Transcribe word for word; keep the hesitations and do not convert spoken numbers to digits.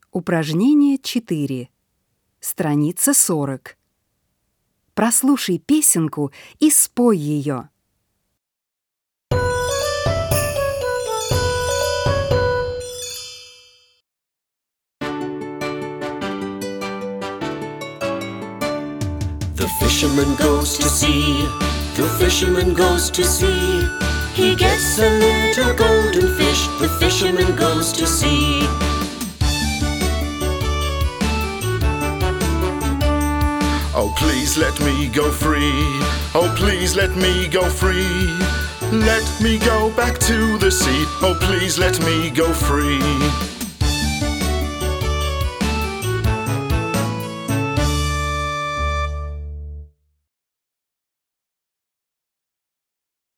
Упражнение четыре. Страница сорок. Прослушай песенку и спой ее. The fisherman goes to sea, the fisherman goes to sea. He gets a little golden fish, the fisherman goes to sea. Oh, please let me go free. Oh, please let me go free. Let me go back to the sea. Oh, please let me go free.